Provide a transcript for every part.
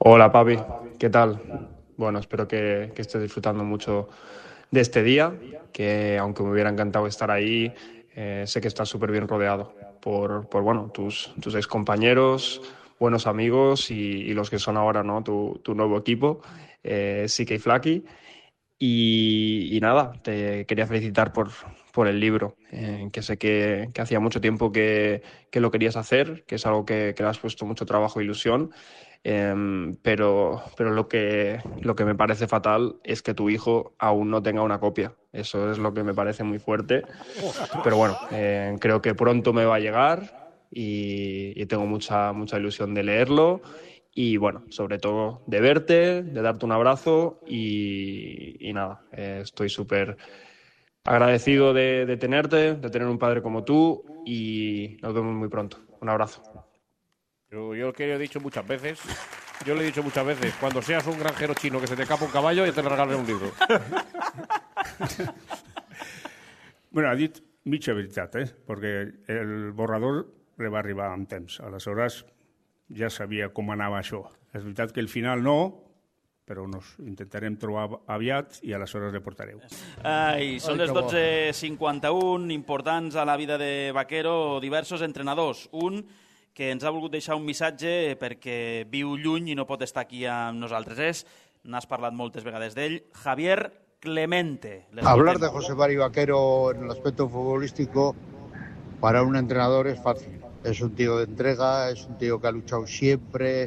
Hola papi, ¿qué tal? Bueno, espero que estés disfrutando mucho de este día, que aunque me hubiera encantado estar ahí, sé que estás súper bien rodeado por bueno, tus ex compañeros, buenos amigos y los que son ahora, ¿no? Tu nuevo equipo, CK Flaky. Y nada, te quería felicitar por el libro, que sé que hacía mucho tiempo que lo querías hacer, que es algo que le has puesto mucho trabajo e ilusión, pero lo que me parece fatal es que tu hijo aún no tenga una copia. Eso es lo que me parece muy fuerte. Pero bueno, creo que pronto me va a llegar y tengo mucha ilusión de leerlo y bueno, sobre todo de verte, de darte un abrazo y nada, estoy súper agradecido de tenerte, de tener un padre como tú y nos vemos muy pronto. Un abrazo. Yo lo que he dicho muchas veces, yo le he dicho muchas veces, cuando seas un granjero chino que se te escapa un caballo, ya te le regalaré un libro. Bueno, ha dit mitja veritat, perquè el borrador li va arribar amb temps. Aleshores, ja sabia com anava això. És veritat que el final no, però nos intentarem trobar aviat i aleshores le portareu. Ai, són les 12:51, importants a la vida de Vaquero, diversos entrenadors. Un que ens ha volgut deixar un missatge perquè viu lluny i no pot estar aquí amb nosaltres. N'has parlat moltes vegades d'ell, Javier Clemente. Hablar de José Mari Vaquero en el aspecto futbolístico para un entrenador es fácil. Es un tío de entrega, es un tío que ha luchado siempre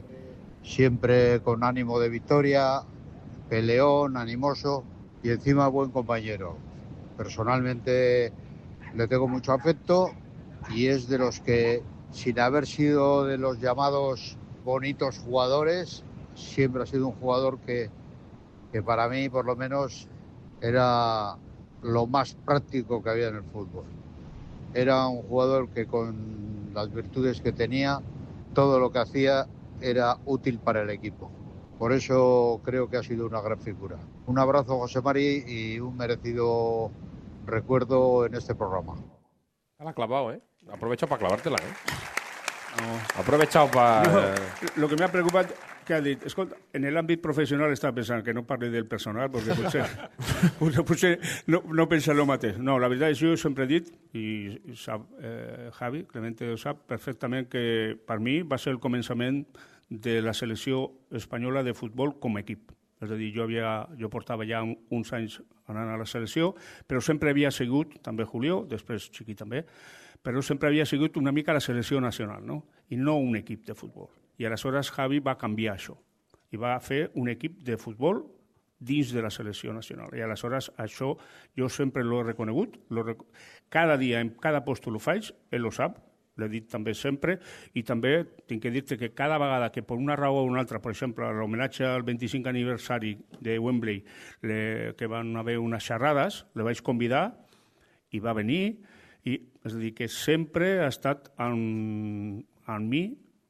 con ánimo de victoria, peleón, animoso y encima buen compañero. Personalmente le tengo mucho afecto y es de los que, sin haber sido de los llamados bonitos jugadores, siempre ha sido un jugador que para mí, por lo menos, era lo más práctico que había en el fútbol. Era un jugador que con las virtudes que tenía, todo lo que hacía era útil para el equipo. Por eso creo que ha sido una gran figura. Un abrazo, José Mari, y un merecido recuerdo en este programa. La ha clavado, ¿eh? Aprovecha para clavártela, ¿eh? No. Aprovechado para... Lo que m'ha preocupat que ha dit, escolta, en l'àmbit professional estava pensant que no parli del personal perquè potser no pensa el mateix. No, la veritat és que jo sempre he dit, i sap Javi, Clemente ho sap perfectament, que per mi va ser el començament de la selecció espanyola de futbol com a equip. És a dir, jo portava ja uns anys anant a la selecció, però sempre havia sigut, també Julio, després Chiqui també, però sempre havia sigut una mica la selecció nacional, no? I no un equip de futbol. I aleshores Javi va canviar això i va fer un equip de futbol dins de la selecció nacional. I aleshores això jo sempre l'he reconegut, cada dia, en cada post ho faig, ell ho sap, l'he dit també sempre, i també tinc que dir-te que cada vegada que per una raó o una altra, per exemple, l'homenatge al 25 aniversari de Wembley, que van haver unes xerrades, le vaig convidar i va venir, i és a dir, que sempre ha estat amb mi,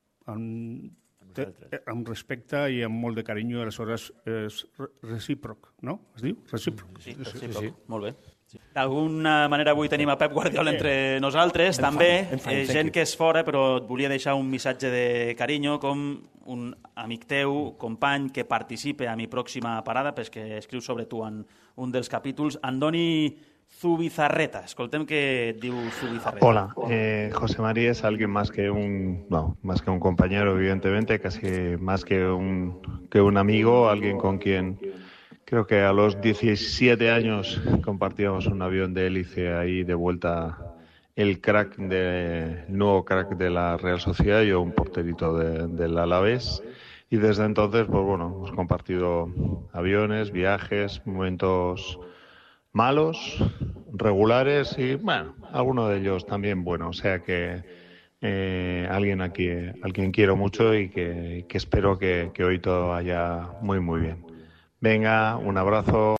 amb respecte i amb molt de carinyo, aleshores és recíproc, no? Es diu? Recíproc. Sí, recíproc. Sí. Molt bé. Sí. D'alguna manera avui tenim a Pep Guardiola entre nosaltres, també, gent que és fora, però et volia deixar un missatge de carinyo, com un amic teu, company, que participa a mi pròxima parada, perquè escriu sobre tu en un dels capítols, Andoni Zubizarreta. Escoltem què diu Zubizarreta. Hola, José Mari es alguien más que un compañero, evidentemente, casi más que un amigo, alguien con quien creo que a los 17 años compartíamos un avión de hélice ahí de vuelta, el nuevo crack de la Real Sociedad, yo un porterito del Alavés. Y desde entonces, pues bueno, hemos compartido aviones, viajes, momentos malos, regulares y, bueno, alguno de ellos también bueno. O sea que alguien al quien quiero mucho y que espero que hoy todo vaya muy, muy bien. Venga, un abrazo.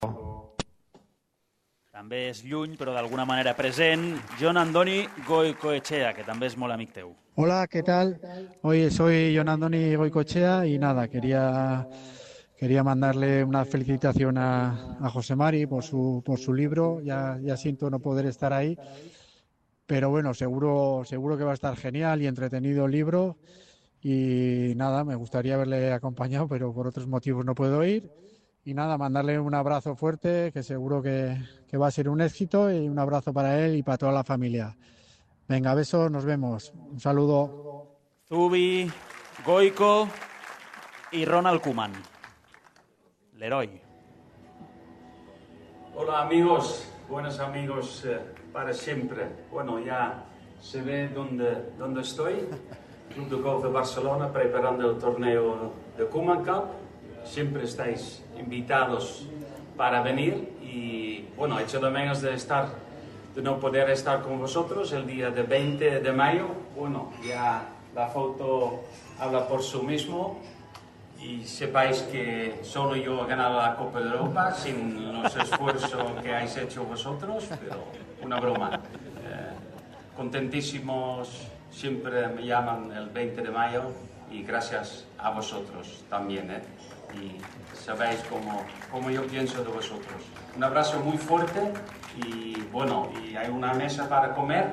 També és lluny, però d'alguna manera present, Jon Andoni Goicoechea, que també és molt amic teu. Hola, ¿qué tal? Hoy soy Jon Andoni Goicoechea y nada, quería mandarle una felicitación a José Mari por su libro. Ya siento no poder estar ahí, pero bueno, seguro que va a estar genial y entretenido el libro. y nada, me gustaría haberle acompañado, pero por otros motivos no puedo ir. Y nada, mandarle un abrazo fuerte, que seguro que va a ser un éxito, y un abrazo para él y para toda la familia. Venga, besos, nos vemos. Un saludo. Zubi, Goico y Ronald Koeman. Leroy. Hola amigos, buenos amigos para siempre. Bueno, ya se ve dónde estoy. Club de Golf de Barcelona preparando el torneo de Koeman Cup. Siempre estáis invitados para venir y bueno, echo de menos de no poder estar con vosotros el día de 20 de mayo. Bueno, ya la foto habla por sí mismo y sepáis que solo yo he ganado la Copa de Europa sin los esfuerzos que habéis hecho vosotros, pero una broma. Contentísimos, siempre me llaman el 20 de mayo y gracias a vosotros también, y sabéis cómo yo pienso de vosotros. Un abrazo muy fuerte y bueno, y hay una mesa para comer,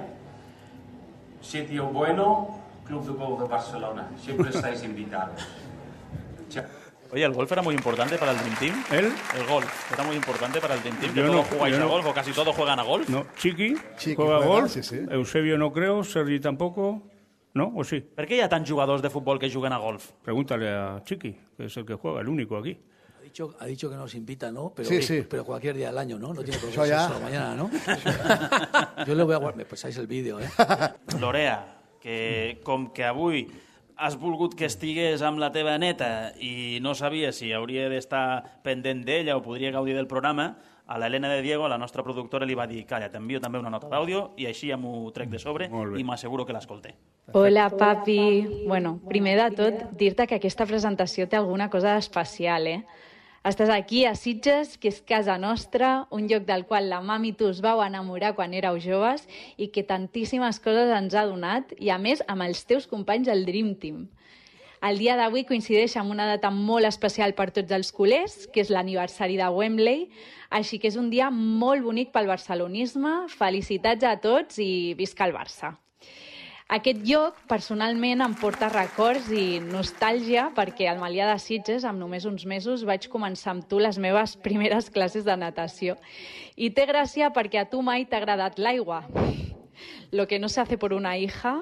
sitio bueno, Club de Golf de Barcelona, siempre estáis invitados. Chao. Oye, ¿el golf era muy importante para el Dream Team? El golf era muy importante para el Dream Team. ¿Que todos jugáis a golf o casi todos juegan a golf? No, Chiqui juega a golf, sí. Eusebio no creo, Sergi tampoco, ¿no? ¿O sí? ¿Per què hi ha tants jugadors de futbol que juguen a golf? Pregúntale a Chiqui, que es el que juega, el único aquí. Ha dicho que nos invita, ¿no? Pero, sí. Pero cualquier día del año, ¿no? No tiene por qué ser solo mañana, ¿no? Yo le voy a guardar... Me pasáis el vídeo, ¿eh? Lorea, que com que avui has volgut que estigués amb la teva neta i no sabies si hauria d'estar pendent d'ella o podria gaudir del programa, a l'Helena de Diego, la nostra productora, li va dir calla, t'envio també una nota d'àudio i així ja m'ho trec de sobre i m'asseguro que l'escolté. Hola, papi. Bueno, primer de tot, dir-te que aquesta presentació té alguna cosa especial, Estàs aquí a Sitges, que és casa nostra, un lloc del qual la mami i tu us vau enamorar quan éreu joves i que tantíssimes coses ens ha donat, i a més amb els teus companys del Dream Team. El dia d'avui coincideix amb una data molt especial per tots els culers, que és l'aniversari de Wembley, així que és un dia molt bonic pel barcelonisme. Felicitats a tots i visca el Barça. Aquest lloc, personalment, em porta records i nostàlgia perquè al Malià de Sitges, amb només uns mesos, vaig començar amb tu les meves primeres classes de natació. I té gràcia perquè a tu mai t'ha agradat l'aigua. Lo que no se hace por una hija.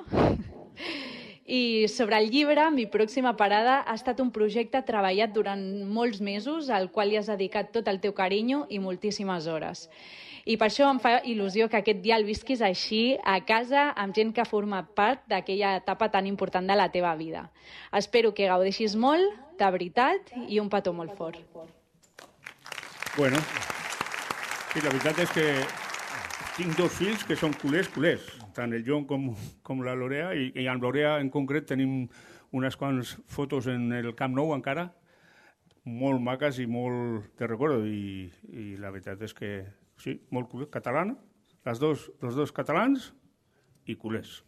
I sobre el llibre, Mi pròxima parada, ha estat un projecte treballat durant molts mesos, al qual hi has dedicat tot el teu carinyo i moltíssimes hores. I per això em fa il·lusió que aquest dia el visquis així, a casa, amb gent que ha format part d'aquella etapa tan important de la teva vida. Espero que gaudeixis molt, de veritat, i un petó molt fort. Bueno, sí, la veritat és que tinc dos fills que són culers, tant el John com la Lorea, i amb Lorea en concret tenim unes quants fotos en el Camp Nou encara, molt maques i molt de recordo, i la veritat és que sí, molt culers, catalana, els dos catalans i culers.